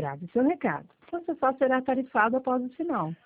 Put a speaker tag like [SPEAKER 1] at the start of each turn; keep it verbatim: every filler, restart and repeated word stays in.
[SPEAKER 1] grave seu recado. Você só será tarifado após o sinal.